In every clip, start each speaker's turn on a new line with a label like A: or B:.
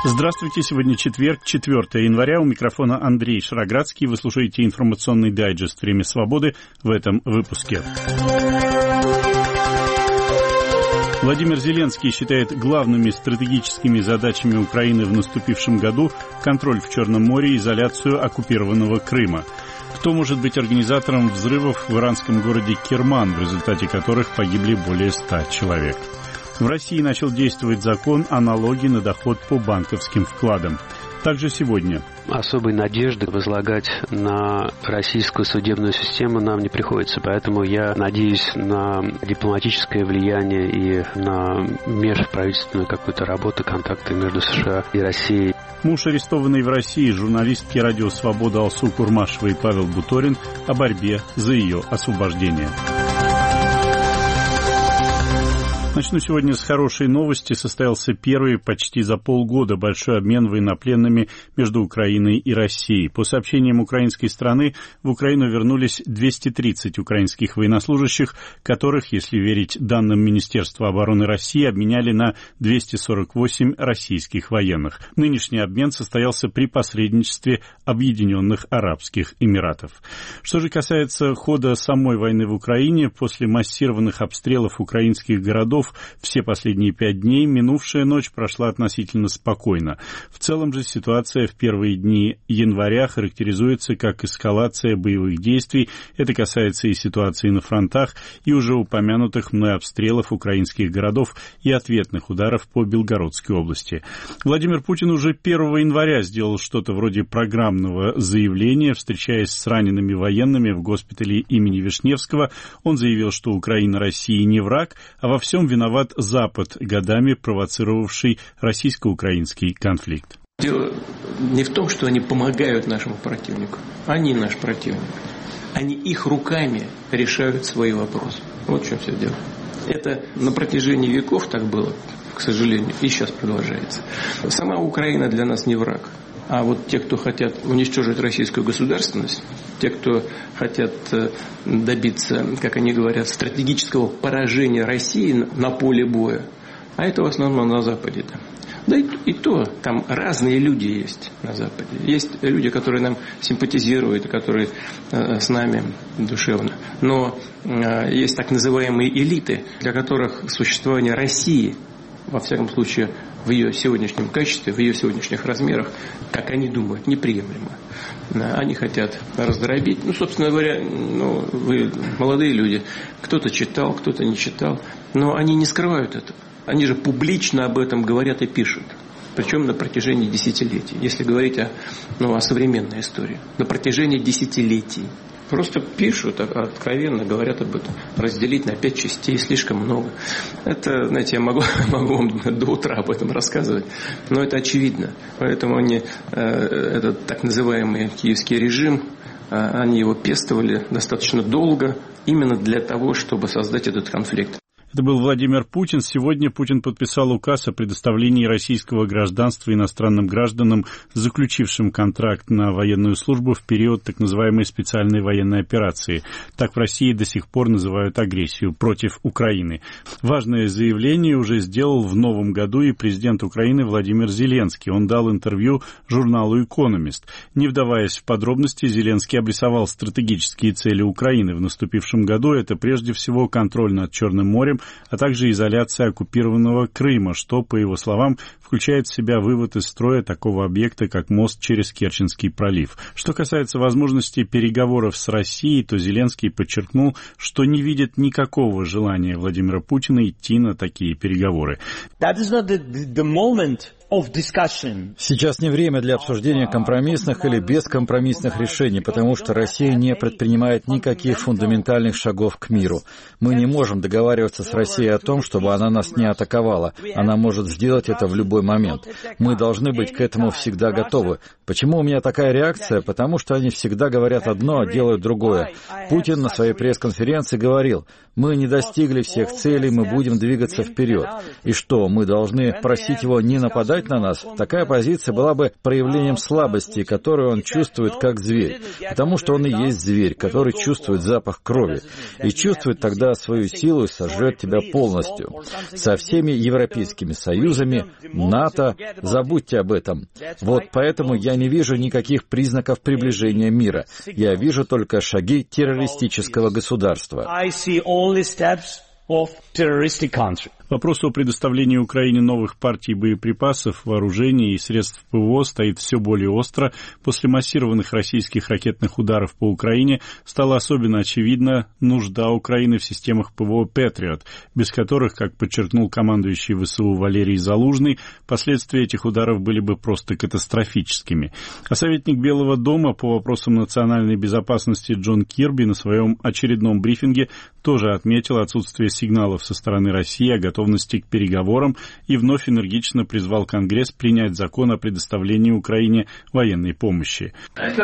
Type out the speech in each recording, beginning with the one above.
A: Здравствуйте, сегодня четверг, 4 января, у микрофона Андрей Шароградский. Вы слушаете информационный дайджест «Время свободы» в этом выпуске. Владимир Зеленский считает главными стратегическими задачами Украины в наступившем году контроль в Черном море и изоляцию оккупированного Крыма. Кто может быть организатором взрывов в иранском городе Керман, в результате которых погибли более 100 человек? В России начал действовать закон о налоге на доход по банковским вкладам. Также сегодня.
B: Особой надежды возлагать на российскую судебную систему нам не приходится, поэтому я надеюсь на дипломатическое влияние и на межправительственную какую-то работу, контакты между США и Россией.
A: Муж арестованный в России журналистки радио «Свобода» Алсу Курмашева и Павел Буторин о борьбе за ее освобождение. Начну сегодня с хорошей новости. Состоялся первый почти за полгода большой обмен военнопленными между Украиной и Россией. По сообщениям украинской стороны, в Украину вернулись 230 украинских военнослужащих, которых, если верить данным Министерства обороны России, обменяли на 248 российских военных. Нынешний обмен состоялся при посредничестве Объединенных Арабских Эмиратов. Что же касается хода самой войны в Украине, после массированных обстрелов украинских городов все последние 5 дней минувшая ночь прошла относительно спокойно. В целом же ситуация в первые дни января характеризуется как эскалация боевых действий. Это касается и ситуации на фронтах, и уже упомянутых мной обстрелов украинских городов и ответных ударов по Белгородской области. Владимир Путин уже 1 января сделал что-то вроде программного заявления, встречаясь с ранеными военными в госпитале имени Вишневского. Он заявил, что Украина России не враг, а во всем виноват Запад, годами провоцировавший российско-украинский конфликт.
C: Дело не в том, что они помогают нашему противнику. Они наш противник. Они их руками решают свои вопросы. Вот в чем все дело. Это на протяжении веков так было, к сожалению, и сейчас продолжается. Сама Украина для нас не враг. А вот те, кто хотят уничтожить российскую государственность, те, кто хотят добиться, как они говорят, стратегического поражения России на поле боя, а это в основном на Западе. Да и то, там разные люди есть на Западе. Есть люди, которые нам симпатизируют, которые с нами душевно. Но есть так называемые элиты, для которых существование России, во всяком случае, в ее сегодняшнем качестве, в ее сегодняшних размерах, как они думают, неприемлемо. Они хотят раздробить. Собственно говоря, вы молодые люди, кто-то читал, кто-то не читал, но они не скрывают этого. Они же публично об этом говорят и пишут. Причем на протяжении десятилетий. Если говорить о современной истории. На протяжении десятилетий. Просто пишут, откровенно говорят об этом. Разделить на 5 частей слишком много. Это, знаете, я могу вам до утра об этом рассказывать, но это очевидно. Поэтому они, этот так называемый киевский режим, они его пестовали достаточно долго, именно для того, чтобы создать этот конфликт.
A: Это был Владимир Путин. Сегодня Путин подписал указ о предоставлении российского гражданства иностранным гражданам, заключившим контракт на военную службу в период так называемой специальной военной операции. Так в России до сих пор называют агрессию против Украины. Важное заявление уже сделал в новом году и президент Украины Владимир Зеленский. Он дал интервью журналу «Экономист». Не вдаваясь в подробности, Зеленский обрисовал стратегические цели Украины в наступившем году. Это прежде всего контроль над Черным морем, а также изоляция оккупированного Крыма, что, по его словам, включает в себя вывод из строя такого объекта, как мост через Керченский пролив. Что касается возможности переговоров с Россией, то Зеленский подчеркнул, что не видит никакого желания Владимира Путина идти на такие переговоры.
D: Сейчас не время для обсуждения компромиссных или бескомпромиссных решений, потому что Россия не предпринимает никаких фундаментальных шагов к миру. Мы не можем договариваться с Россией о том, чтобы она нас не атаковала. Она может сделать это в любой момент. Мы должны быть к этому всегда готовы. Почему у меня такая реакция? Потому что они всегда говорят одно, а делают другое. Путин на своей пресс-конференции говорил: мы не достигли всех целей, мы будем двигаться вперед. И что, мы должны просить его не нападать нападать на нас, такая позиция была бы проявлением слабости, которую он чувствует как зверь, потому что он и есть зверь, который чувствует запах крови, и чувствует тогда свою силу и сожрет тебя полностью. Со всеми европейскими союзами, НАТО, забудьте об этом. Вот поэтому я не вижу никаких признаков приближения мира. Я вижу только шаги террористического государства.
A: Вопрос о предоставлении Украине новых партий боеприпасов, вооружений и средств ПВО стоит все более остро. После массированных российских ракетных ударов по Украине стала особенно очевидна нужда Украины в системах ПВО «Патриот», без которых, как подчеркнул командующий ВСУ Валерий Залужный, последствия этих ударов были бы просто катастрофическими. А советник Белого дома по вопросам национальной безопасности Джон Кирби на своем очередном брифинге тоже отметил отсутствие сигналов со стороны России о готовности к переговорам и вновь энергично призвал Конгресс принять закон о предоставлении Украине военной помощи.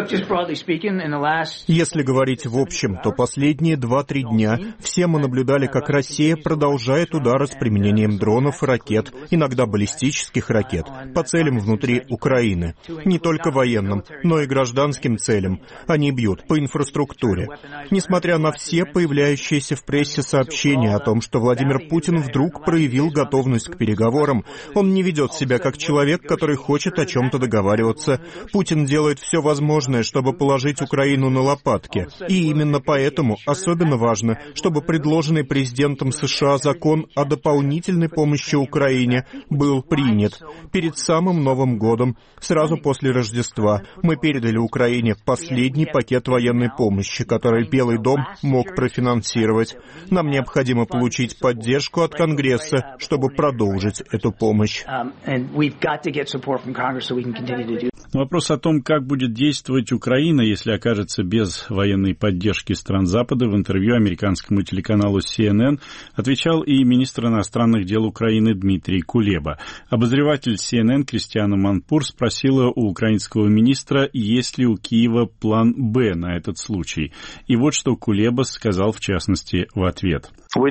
E: Если говорить в общем, то последние 2-3 дня все мы наблюдали, как Россия продолжает удары с применением дронов и ракет, иногда баллистических ракет, по целям внутри Украины. Не только военным, но и гражданским целям. Они бьют по инфраструктуре. Несмотря на все появляющиеся в прессе сообщения о том, что Владимир Путин вдруг проявил готовность к переговорам, он не ведет себя как человек, который хочет о чем-то договариваться. Путин делает все возможное, чтобы положить Украину на лопатки. И именно поэтому особенно важно, чтобы предложенный президентом США закон о дополнительной помощи Украине был принят. Перед самым Новым годом, сразу после Рождества, мы передали Украине последний пакет военной помощи, который Белый дом мог профинансировать. Нам необходимо получить поддержку от Конгресса, чтобы продолжить эту помощь.
A: Вопрос о том, как будет действовать Украина, если окажется без военной поддержки стран Запада, в интервью американскому телеканалу CNN отвечал и министр иностранных дел Украины Дмитрий Кулеба. Обозреватель CNN Кристиана Манпур спросила у украинского министра, есть ли у Киева план «Б» на этот случай. И вот что Кулеба сказал в частности в ответ.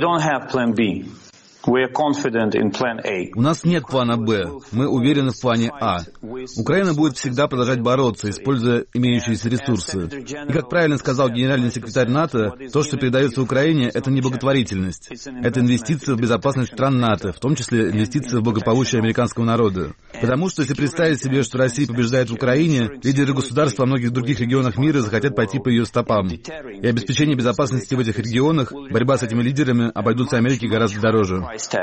F: У нас нет плана «Б». Мы уверены в плане «А». Украина будет всегда продолжать бороться, используя имеющиеся ресурсы. И, как правильно сказал генеральный секретарь НАТО, то, что передается Украине, это не благотворительность. Это инвестиция в безопасность стран НАТО, в том числе инвестиция в благополучие американского народа. Потому что, если представить себе, что Россия побеждает в Украине, лидеры государств во многих других регионах мира захотят пойти по ее стопам. И обеспечение безопасности в этих регионах, борьба с этими лидерами обойдутся Америке гораздо дороже.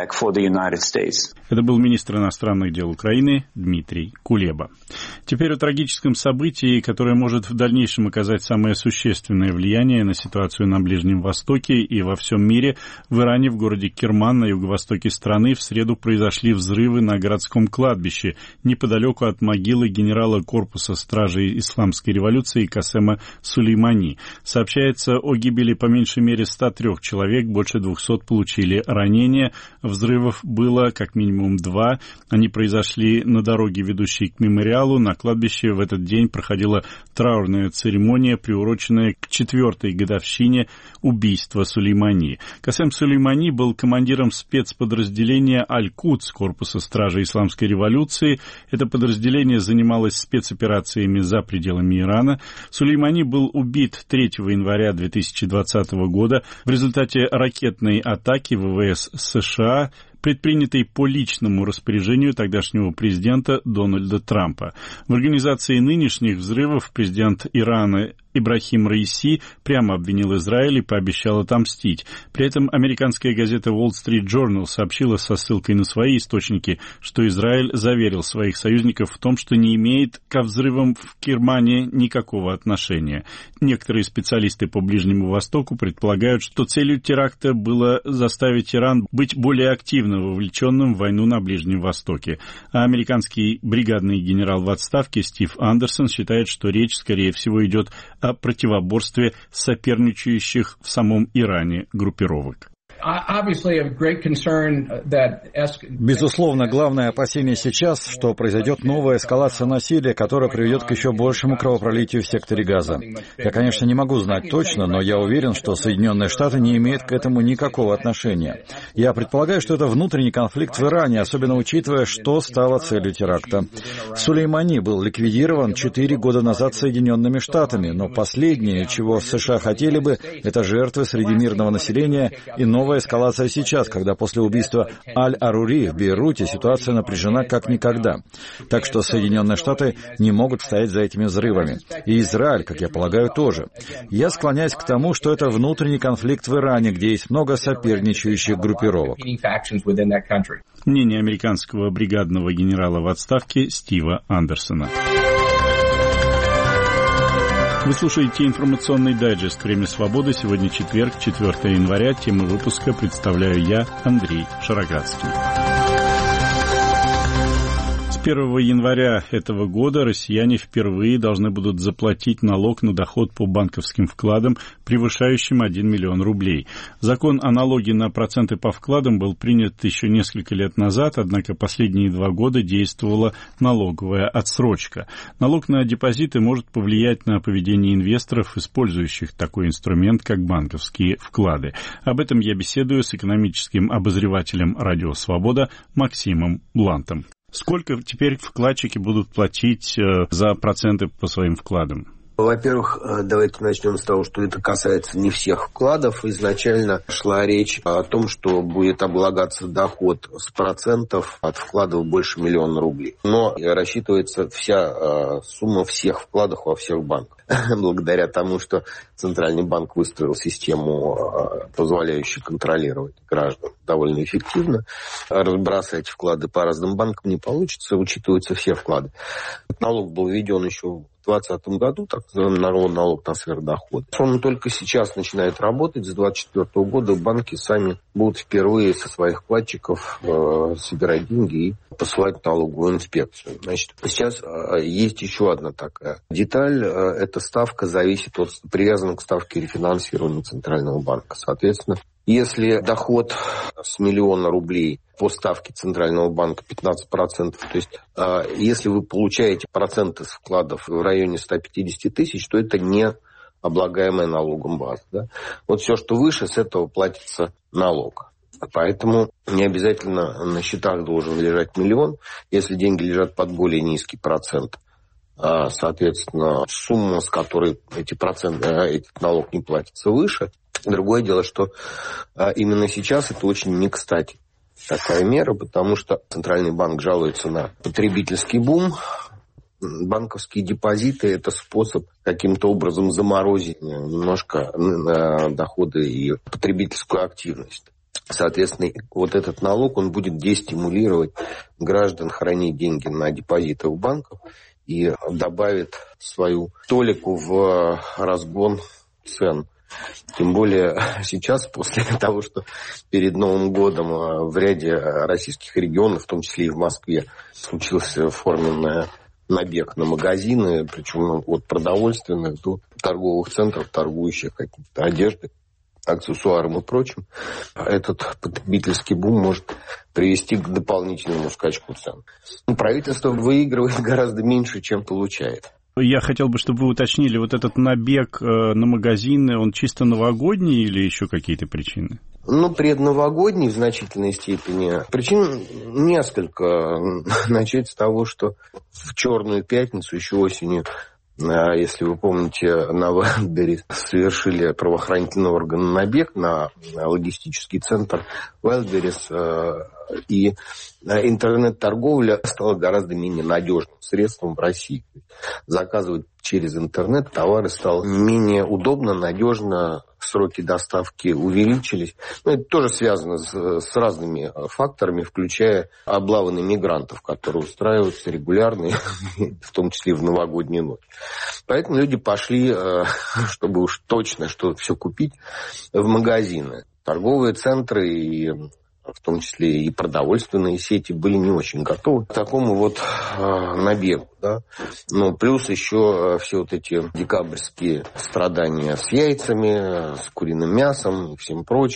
A: Это был министр иностранных дел Украины Дмитрий Кулеба. Теперь о трагическом событии, которое может в дальнейшем оказать самое существенное влияние на ситуацию на Ближнем Востоке и во всем мире. В Иране, в городе Керман, на юго-востоке страны, в среду произошли взрывы на городском кладбище, неподалеку от могилы генерала корпуса стражей Исламской революции Касема Сулеймани. Сообщается о гибели по меньшей мере 103 человек, больше 200 получили ранения. Взрывов было как минимум 2. Они произошли на дороге, ведущей к мемориалу. На кладбище в этот день проходила траурная церемония, приуроченная к 4-й годовщине убийства Сулеймани. Касем Сулеймани был командиром спецподразделения Аль-Кудс корпуса стражей Исламской революции. Это подразделение занималось спецоперациями за пределами Ирана. Сулеймани был убит 3 января 2020 года в результате ракетной атаки ВВС США, предпринятой по личному распоряжению тогдашнего президента Дональда Трампа. В организации нынешних взрывов президент Ирана Ибрахим Раиси прямо обвинил Израиль и пообещал отомстить. При этом американская газета Wall Street Journal сообщила со ссылкой на свои источники, что Израиль заверил своих союзников в том, что не имеет ко взрывам в Кермане никакого отношения. Некоторые специалисты по Ближнему Востоку предполагают, что целью теракта было заставить Иран быть более активно вовлеченным в войну на Ближнем Востоке. А американский бригадный генерал в отставке Стив Андерсон считает, что речь, скорее всего, идет о противоборстве соперничающих в самом Иране группировок.
D: Безусловно, главное опасение сейчас, что произойдет новая эскалация насилия, которая приведет к еще большему кровопролитию в секторе Газа. Я, конечно, не могу знать точно, но я уверен, что Соединенные Штаты не имеют к этому никакого отношения. Я предполагаю, что это внутренний конфликт в Иране, особенно учитывая, что стало целью теракта. Сулеймани был ликвидирован 4 года назад Соединенными Штатами, но последнее, чего США хотели бы, это жертвы среди мирного населения и новая эскалация сейчас, когда после убийства Аль-Арури в Бейруте ситуация напряжена как никогда. Так что Соединенные Штаты не могут стоять за этими взрывами. И Израиль, как я полагаю, тоже. Я склоняюсь к тому, что это внутренний конфликт в Иране, где есть много соперничающих группировок.
A: Мнение американского бригадного генерала в отставке Стива Андерсона. Вы слушаете информационный дайджест «Время свободы». Сегодня четверг, 4 января. Тему выпуска представляю я, Андрей Шароградский. С 1 января этого года россияне впервые должны будут заплатить налог на доход по банковским вкладам, превышающим 1 миллион рублей. Закон о налоге на проценты по вкладам был принят еще несколько лет назад, однако последние 2 года действовала налоговая отсрочка. Налог на депозиты может повлиять на поведение инвесторов, использующих такой инструмент, как банковские вклады. Об этом я беседую с экономическим обозревателем «Радио Свобода» Максимом Блантом. Сколько теперь вкладчики будут платить за проценты по своим вкладам?
G: Во-первых, давайте начнем с того, что это касается не всех вкладов. Изначально шла речь о том, что будет облагаться доход с процентов от вкладов больше 1 миллиона рублей. Но рассчитывается вся сумма всех вкладов во всех банках. Благодаря тому, что Центральный банк выстроил систему, позволяющую контролировать граждан довольно эффективно. Разбросать вклады по разным банкам не получится, учитываются все вклады. Налог был введен еще в 2020 году, так называемый налог на сверхдоход. Он только сейчас начинает работать. С 2024 года банки сами будут впервые со своих вкладчиков собирать деньги и посылать налоговую инспекцию. Значит, сейчас есть еще одна такая деталь. Эта ставка зависит от привязана к ставке рефинансирования Центрального банка. Соответственно, если доход с 1 миллиона рублей по ставке Центрального банка 15%, то есть если вы получаете проценты с вкладов в районе 150 тысяч, то это не облагаемая налогом база. Да? Вот все, что выше, с этого платится налог. Поэтому не обязательно на счетах должен лежать 1 миллион, если деньги лежат под более низкий процент. Соответственно, сумма, с которой этот налог не платится, выше. Другое дело, что именно сейчас это очень не кстати, такая мера, потому что Центральный банк жалуется на потребительский бум. Банковские депозиты – это способ каким-то образом заморозить немножко доходы и потребительскую активность. Соответственно, вот этот налог, он будет дестимулировать граждан хранить деньги на депозитах в банках и добавит свою толику в разгон цен. Тем более сейчас, после того, что перед Новым годом в ряде российских регионов, в том числе и в Москве, случился форменный набег на магазины, причем от продовольственных до торговых центров, торгующих какой-то одеждой, аксессуаром и прочим, этот потребительский бум может привести к дополнительному скачку цен. Правительство выигрывает гораздо меньше, чем получает.
A: Я хотел бы, чтобы вы уточнили, вот этот набег на магазины, он чисто новогодний или еще какие-то причины?
G: Предновогодний в значительной степени. Причин несколько. Начать с того, что в Черную пятницу еще осенью, если вы помните, на Wildberries совершили правоохранительные органы набег на логистический центр Wildberries, и интернет-торговля стала гораздо менее надежным средством в России. Заказывать через интернет товары стало менее удобно, надежно, сроки доставки увеличились. Это тоже связано с разными факторами, включая облавы на мигрантов, которые устраиваются регулярно, в том числе в новогоднюю ночь. Поэтому люди пошли, чтобы уж точно что все купить, в магазины. Торговые центры и в том числе и продовольственные сети были не очень готовы к такому вот набегу. Да? Но плюс еще все вот эти декабрьские страдания с яйцами, с куриным мясом и всем прочим.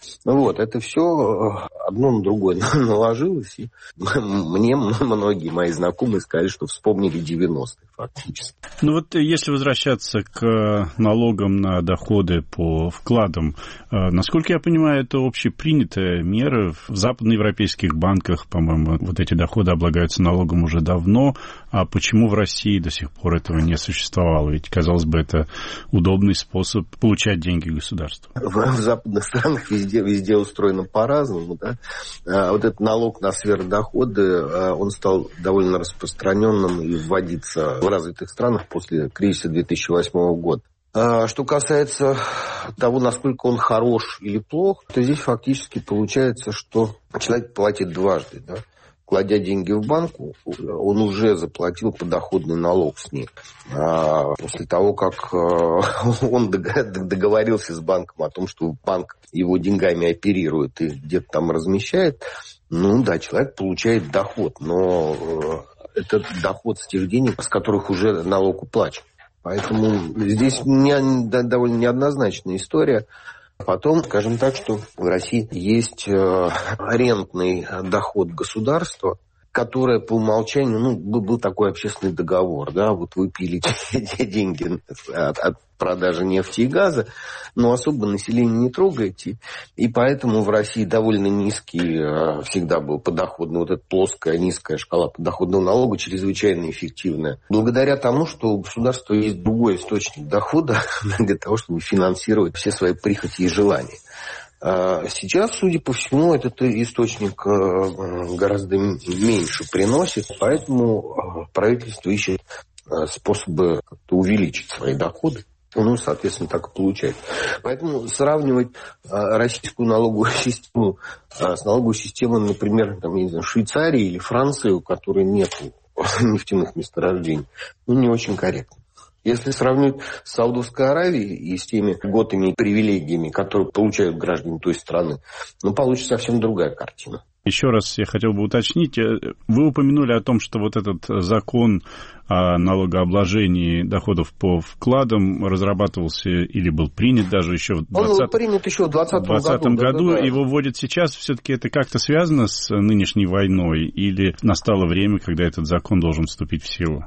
G: Вот, это все одно на другое наложилось, и мне многие мои знакомые сказали, что вспомнили 90-е фактически.
A: Ну вот если возвращаться к налогам на доходы по вкладам, насколько я понимаю, это общепринятая мера. В западноевропейских банках, по-моему, вот эти доходы облагаются налогом уже давно, а почему в России до сих пор этого не существовало? Ведь, казалось бы, это удобный способ получать деньги государства.
G: В западных странах везде устроено по-разному. Да? Вот этот налог на сверхдоходы, он стал довольно распространенным и вводиться в развитых странах после кризиса 2008 года. Что касается того, насколько он хорош или плох, то здесь фактически получается, что человек платит дважды. Да? Кладя деньги в банк, он уже заплатил подоходный налог с них. После того, как он договорился с банком о том, что банк его деньгами оперирует и где-то там размещает, ну да, человек получает доход, но это доход с тех денег, с которых уже налог уплачен. Поэтому здесь довольно неоднозначная история. Потом, скажем так, что в России есть рентный доход государства, которое по умолчанию, был такой общественный договор, да, вот вы пилите деньги от продажи нефти и газа, но особо население не трогаете, и поэтому в России довольно низкий всегда был подоходный, вот эта плоская, низкая шкала подоходного налога, чрезвычайно эффективная. Благодаря тому, что у государства есть другой источник дохода для того, чтобы финансировать все свои прихоти и желания. Сейчас, судя по всему, этот источник гораздо меньше приносит, поэтому правительство ищет способы как-то увеличить свои доходы. Ну, соответственно, так и получается. Поэтому сравнивать российскую налоговую систему с налоговой системой, например, Швейцарии или Франции, у которой нет нефтяных месторождений, не очень корректно. Если сравнить с Саудовской Аравией и с теми льготами и привилегиями, которые получают граждане той страны, получится совсем другая картина.
A: Еще раз я хотел бы уточнить. Вы упомянули о том, что вот этот закон о налогообложении доходов по вкладам разрабатывался или был принят даже еще в 2020 году. Да. Его вводят сейчас. Все-таки это как-то связано с нынешней войной или настало время, когда этот закон должен вступить в силу?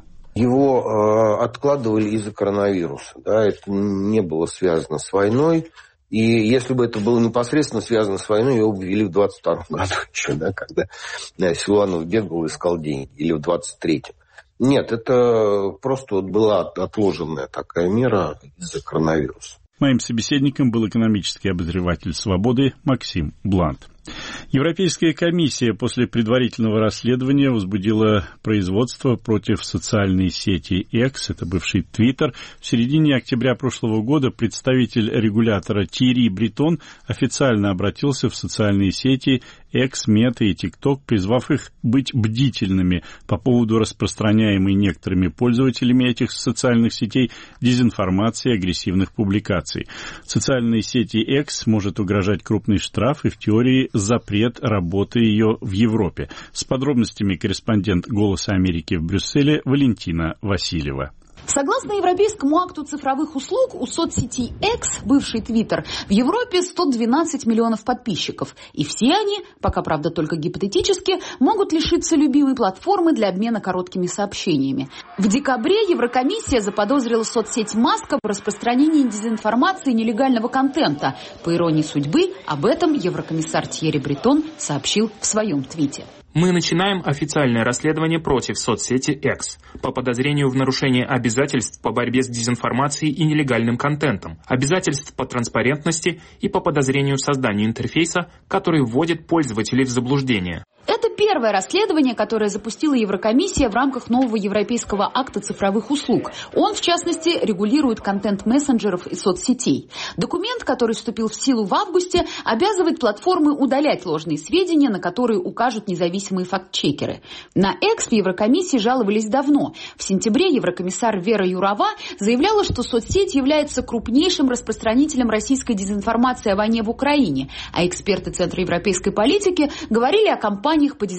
G: Его откладывали из-за коронавируса. Да, это не было связано с войной. И если бы это было непосредственно связано с войной, его бы ввели в 22 году еще, да, когда Силуанов бегал и искал деньги, или в 23-м. Нет, это просто была отложенная такая мера из-за коронавируса.
A: Моим собеседником был экономический обозреватель «Свободы» Максим Блант. Европейская комиссия после предварительного расследования возбудила производство против социальной сети X, это бывший Twitter. В середине октября прошлого года представитель регулятора Тьерри Бретон официально обратился в социальные сети X, Meta и TikTok, призвав их быть бдительными по поводу распространяемой некоторыми пользователями этих социальных сетей дезинформации и агрессивных публикаций. Социальной сети X может угрожать крупный штраф и в теории запрет работы ее в Европе. С подробностями корреспондент «Голоса Америки» в Брюсселе Валентина Васильева.
H: Согласно Европейскому акту цифровых услуг, у соцсети X, бывший Twitter, в Европе 112 миллионов подписчиков. И все они, пока, правда, только гипотетически, могут лишиться любимой платформы для обмена короткими сообщениями. В декабре Еврокомиссия заподозрила соцсеть Маска в распространении дезинформации и нелегального контента. По иронии судьбы, об этом еврокомиссар Тьерри Бретон сообщил в своем твите.
I: Мы начинаем официальное расследование против соцсети X по подозрению в нарушении обязательств по борьбе с дезинформацией и нелегальным контентом, обязательств по транспарентности и по подозрению в создании интерфейса, который вводит пользователей в заблуждение.
H: Это первое расследование, которое запустила Еврокомиссия в рамках нового Европейского акта цифровых услуг. Он, в частности, регулирует контент мессенджеров и соцсетей. Документ, который вступил в силу в августе, обязывает платформы удалять ложные сведения, на которые укажут независимые фактчекеры. На X в Еврокомиссии жаловались давно. В сентябре еврокомиссар Вера Юрова заявляла, что соцсеть является крупнейшим распространителем российской дезинформации о войне в Украине, а эксперты Центра европейской политики говорили о кампаниях по дезинформации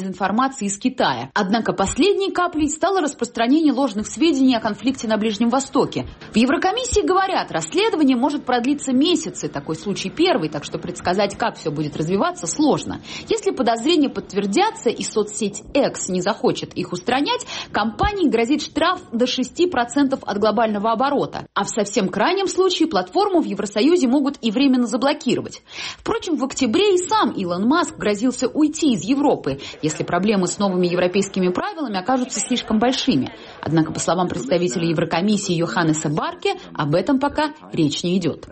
H: дезинформации из Китая. Однако последней каплей стало распространение ложных сведений о конфликте на Ближнем Востоке. В Еврокомиссии говорят, расследование может продлиться месяцы. Такой случай первый, так что предсказать, как все будет развиваться, сложно. Если подозрения подтвердятся и соцсеть X не захочет их устранять, компании грозит штраф до 6% от глобального оборота. А в совсем крайнем случае платформу в Евросоюзе могут и временно заблокировать. Впрочем, в октябре и сам Илон Маск грозился уйти из Европы, если проблемы с новыми европейскими правилами окажутся слишком большими. Однако, по словам представителя Еврокомиссии Йоханнеса Барке, об этом пока речь не идет.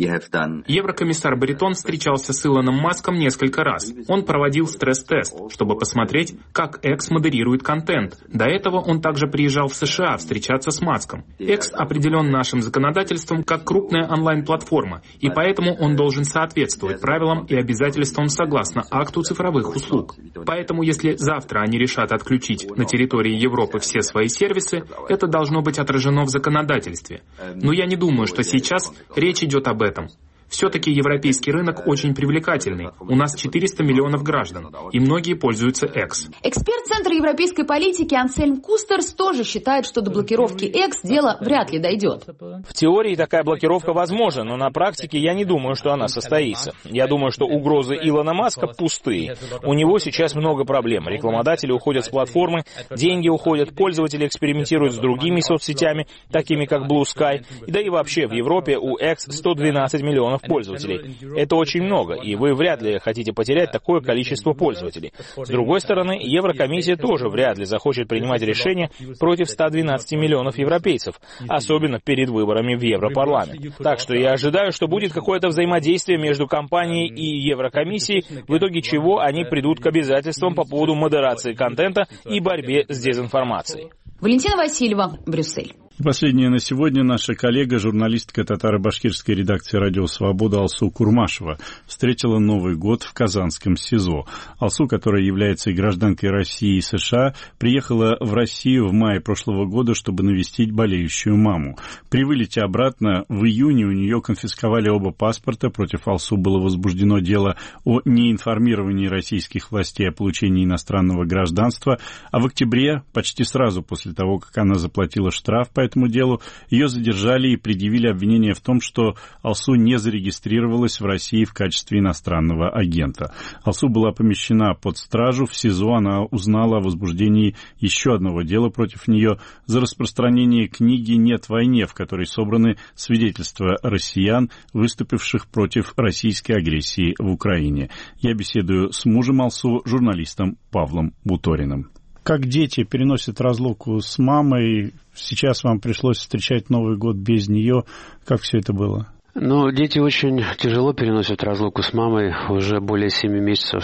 I: Еврокомиссар Бретон встречался с Илоном Маском несколько раз. Он проводил стресс-тест, чтобы посмотреть, как X модерирует контент. До этого он также приезжал в США встречаться с Маском. X определен нашим законодательством как крупная онлайн-платформа, и поэтому он должен соответствовать правилам и обязательствам согласно акту цифровых услуг. Поэтому, если завтра они решат отключить на территории Европы все свои сервисы, это должно быть отражено в законодательстве. Но я не думаю, что сейчас речь идет об этом. Все-таки европейский рынок очень привлекательный. У нас 400 миллионов граждан, и многие пользуются X.
H: Эксперт Центра европейской политики Ансельм Кустерс тоже считает, что до блокировки X дело вряд ли дойдет.
J: В теории такая блокировка возможна, но на практике я не думаю, что она состоится. Я думаю, что угрозы Илона Маска пустые. У него сейчас много проблем. Рекламодатели уходят с платформы, деньги уходят, пользователи экспериментируют с другими соцсетями, такими как Blue Sky. Да и вообще в Европе у X 112 миллионов пользователей. Это очень много, и вы вряд ли хотите потерять такое количество пользователей. С другой стороны, Еврокомиссия тоже вряд ли захочет принимать решения против 112 миллионов европейцев, особенно перед выборами в Европарламент. Так что я ожидаю, что будет какое-то взаимодействие между компанией и Еврокомиссией, в итоге чего они придут к обязательствам по поводу модерации контента и борьбе с дезинформацией.
H: Валентина Васильева, Брюссель.
A: И последнее на сегодня. Наша коллега, журналистка татаро-башкирской редакции «Радио Свобода» Алсу Курмашева встретила Новый год в Казанском СИЗО. Алсу, которая является и гражданкой России и США, приехала в Россию в мае прошлого года, чтобы навестить болеющую маму. При вылете обратно в июне у нее конфисковали оба паспорта. Против Алсу было возбуждено дело о неинформировании российских властей о получении иностранного гражданства. А в октябре, почти сразу после того, как она заплатила штраф по этому делу, ее задержали и предъявили обвинение в том, что Алсу не зарегистрировалась в России в качестве иностранного агента. Алсу была помещена под стражу. В СИЗО она узнала о возбуждении еще одного дела против нее за распространение книги «Нет войне», в которой собраны свидетельства россиян, выступивших против российской агрессии в Украине. Я беседую с мужем Алсу, журналистом Павлом Буториным. Как дети переносят разлуку с мамой? Сейчас вам пришлось встречать Новый год без нее. Как все это было?
B: Ну, дети очень тяжело переносят разлуку с мамой. Уже более 7 месяцев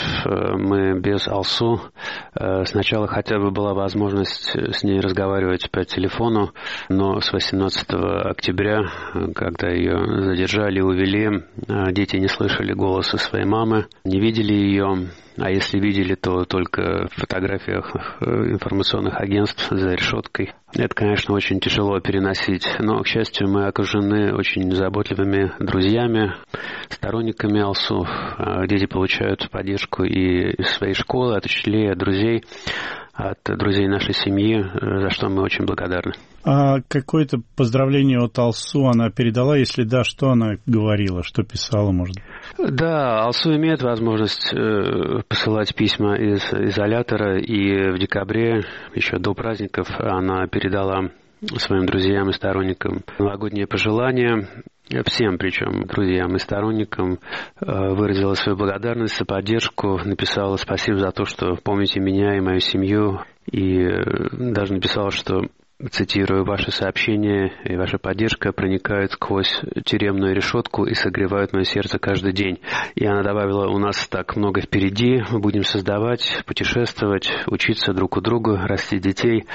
B: мы без Алсу. Сначала хотя бы была возможность с ней разговаривать по телефону, но с 18 октября, когда ее задержали и увели, дети не слышали голоса своей мамы, не видели ее. А если видели, то только в фотографиях информационных агентств за решеткой. Это, конечно, очень тяжело переносить. Но, к счастью, мы окружены очень заботливыми друзьями, сторонниками Алсу. Дети получают поддержку и из своей школы, от учителей, от друзей, от друзей нашей семьи, за что мы очень благодарны.
A: А какое-то поздравление от Алсу она передала? Если да, что она говорила, что писала, может?
B: Да, Алсу имеет возможность посылать письма из изолятора, и в декабре, еще до праздников, она передала своим друзьям и сторонникам новогодние пожелания. Всем, причем друзьям и сторонникам, выразила свою благодарность за поддержку, написала спасибо за то, что помните меня и мою семью, и даже написала, что, цитирую, «Ваши сообщения и ваша поддержка проникают сквозь тюремную решетку и согревают мое сердце каждый день». И она добавила: «У нас так много впереди, мы будем создавать, путешествовать, учиться друг у друга, расти детей,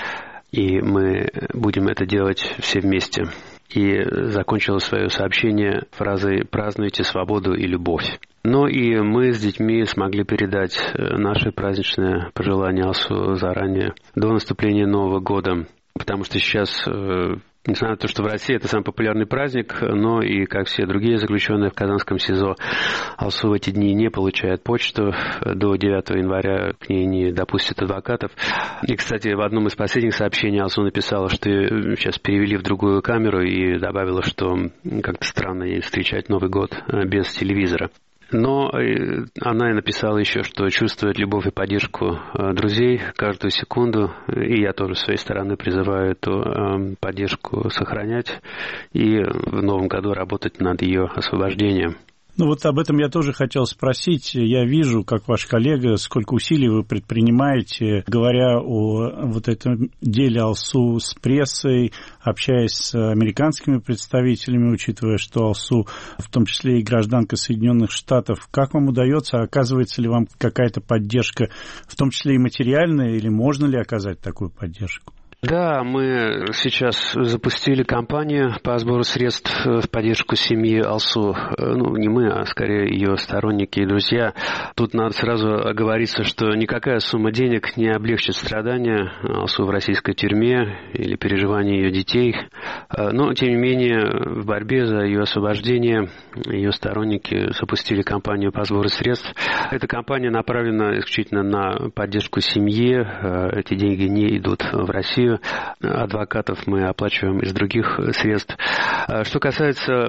B: и мы будем это делать все вместе». И закончила свое сообщение фразой «празднуйте свободу и любовь». Ну и мы с детьми смогли передать наши праздничные пожелания Алсу заранее, до наступления Нового года. Потому что сейчас Несмотря на то, что в России это самый популярный праздник, но и, как все другие заключенные в Казанском СИЗО, Алсу в эти дни не получает почту. До 9 января к ней не допустят адвокатов. И, кстати, в одном из последних сообщений Алсу написала, что сейчас перевели в другую камеру, и добавила, что как-то странно ей встречать Новый год без телевизора. Но она и написала еще, что чувствует любовь и поддержку друзей каждую секунду. И я тоже с своей стороны призываю эту поддержку сохранять и в новом году работать над ее освобождением.
A: Ну вот об этом я тоже хотел спросить. Я вижу, как ваш коллега, сколько усилий вы предпринимаете, говоря о вот этом деле Алсу с прессой, общаясь с американскими представителями, учитывая, что Алсу, в том числе и гражданка Соединенных Штатов. Как вам удается, оказывается ли вам какая-то поддержка, в том числе и материальная, или можно ли оказать такую поддержку?
B: Да, мы сейчас запустили кампанию по сбору средств в поддержку семьи Алсу. Ну, не мы, а скорее ее сторонники и друзья. Тут надо сразу оговориться, что никакая сумма денег не облегчит страдания Алсу в российской тюрьме или переживания ее детей. Но, тем не менее, в борьбе за ее освобождение ее сторонники запустили кампанию по сбору средств. Эта кампания направлена исключительно на поддержку семьи. Эти деньги не идут в Россию. Адвокатов мы оплачиваем из других средств. Что касается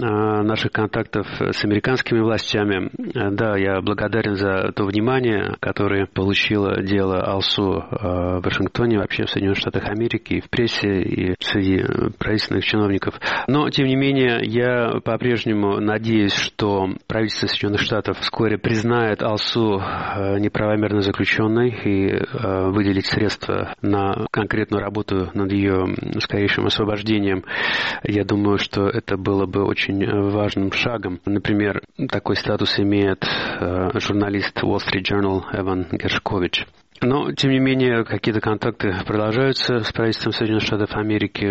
B: наших контактов с американскими властями, да, я благодарен за то внимание, которое получило дело Алсу в Вашингтоне, вообще в Соединенных Штатах Америки, и в прессе, и среди правительственных чиновников. Но, тем не менее, я по-прежнему надеюсь, что правительство Соединенных Штатов вскоре признает Алсу неправомерно заключенной и выделит средства на конкретную работу над ее скорейшим освобождением. Я думаю, что это было бы очень важным шагом. Например, такой статус имеет журналист Wall Street Journal Эван Гершкович. Но, тем не менее, какие-то контакты продолжаются с правительством Соединенных Штатов Америки.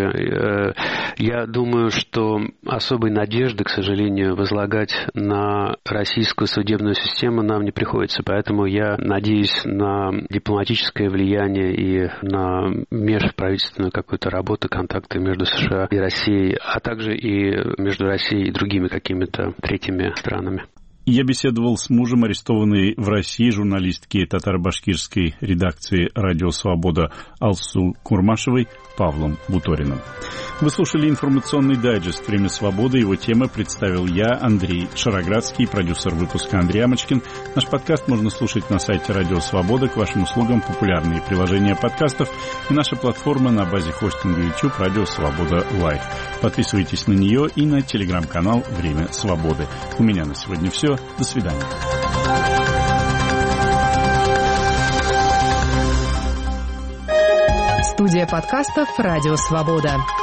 B: Я думаю, что особой надежды, к сожалению, возлагать на российскую судебную систему нам не приходится. Поэтому я надеюсь на дипломатическое влияние и на межправительственную какую-то работу, контакты между США и Россией, а также и между Россией и другими какими-то третьими странами.
A: Я беседовал с мужем арестованной в России журналистки татаро-башкирской редакции «Радио Свобода» Алсу Курмашевой Павлом Буториным. Вы слушали информационный дайджест «Время свободы». Его темы представил я, Андрей Шароградский, продюсер выпуска Андрей Амочкин. Наш подкаст можно слушать на сайте «Радио Свобода». К вашим услугам популярные приложения подкастов и наша платформа на базе хостинга YouTube «Радио Свобода Лайв». Подписывайтесь на нее и на телеграм-канал «Время свободы». У меня на сегодня все. До свидания.
K: Студия подкастов «Радио Свобода».